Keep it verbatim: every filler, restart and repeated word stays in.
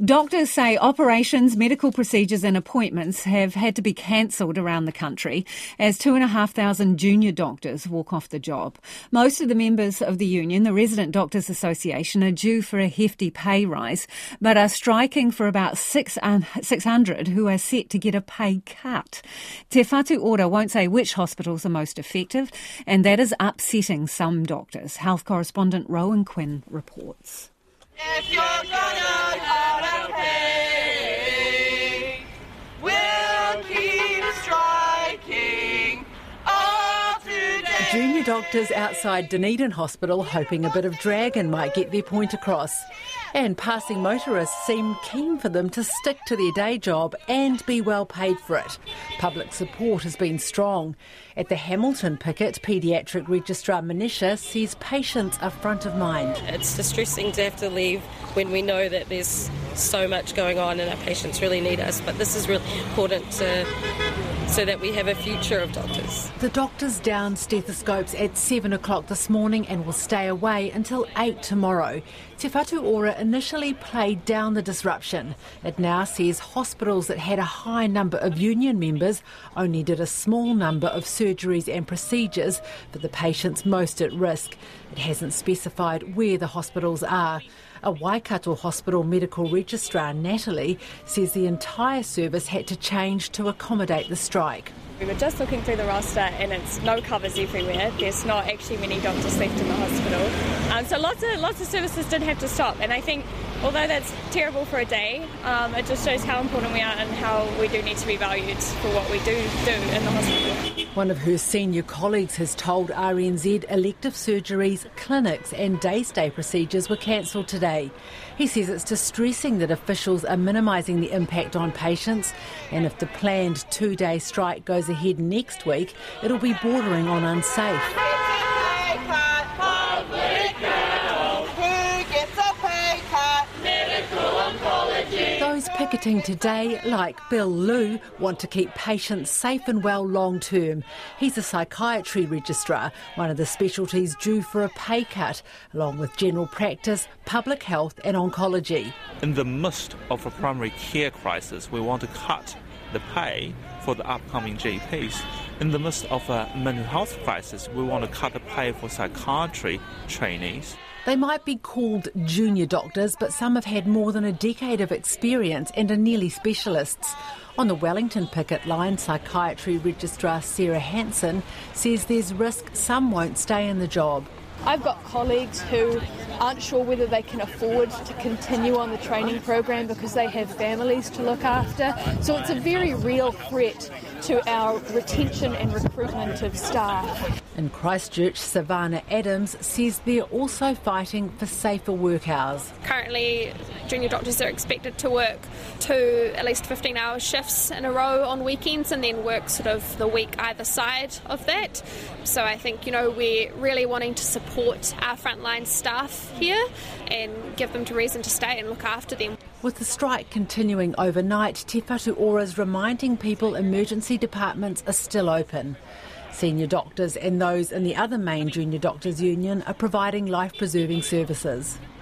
Doctors say operations, medical procedures and appointments have had to be cancelled around the country as two and a half thousand junior doctors walk off the job. Most of the members of the union, the Resident Doctors Association, are due for a hefty pay rise, but are striking for about six hundred who are set to get a pay cut. Te Whatu Ora won't say which hospitals are most effective, and that is upsetting some doctors. Health correspondent Rowan Quinn reports. If you're gonna cut a pay, we'll keep striking all today. Junior doctors outside Dunedin Hospital hoping a bit of dragon might get their point across. And passing motorists seem keen for them to stick to their day job and be well paid for it. Public support has been strong. At the Hamilton picket, Paediatric Registrar Manisha says patients are front of mind. It's distressing to have to leave when we know that there's so much going on and our patients really need us, but this is really important to, so that we have a future of doctors. The doctors downed stethoscopes at seven o'clock this morning and will stay away until eight tomorrow. Te Whatu Ora initially played down the disruption. It now says hospitals that had a high number of union members only did a small number of surgeries and procedures for the patients most at risk. It hasn't specified where the hospitals are. A Waikato Hospital medical registrar, Natalie, says the entire service had to change to accommodate the strike. We were just looking through the roster and it's no covers everywhere. There's not actually many doctors left in the hospital. Um, so lots of lots of services did have to stop, and I think although that's terrible for a day, um, it just shows how important we are and how we do need to be valued for what we do do in the hospital. One of her senior colleagues has told R N Z elective surgeries, clinics and day stay procedures were cancelled today. He says it's distressing that officials are minimising the impact on patients, and if the planned two-day strike goes ahead next week, it'll be bordering on unsafe. Those picketing today, like Bill Liu, want to keep patients safe and well long term. He's a psychiatry registrar, one of the specialties due for a pay cut, along with general practice, public health and oncology. In the midst of a primary care crisis, we want to cut the pay for the upcoming G Ps. In the midst of a mental health crisis, we want to cut the pay for psychiatry trainees. They might be called junior doctors, but some have had more than a decade of experience and are nearly specialists. On the Wellington picket line, psychiatry registrar Sarah Hanson says there's risk some won't stay in the job. I've got colleagues who aren't sure whether they can afford to continue on the training program because they have families to look after. So it's a very real threat to our retention and recruitment of staff. In Christchurch, Savannah Adams says they're also fighting for safer work hours. Currently, junior doctors are expected to work two at least fifteen hour shifts in a row on weekends and then work sort of the week either side of that. So I think, you know, we're really wanting to support our frontline staff here and give them a reason to stay and look after them. With the strike continuing overnight, Te Whatu Ora's reminding people emergency departments are still open. Senior doctors and those in the other main junior doctors union are providing life-preserving services.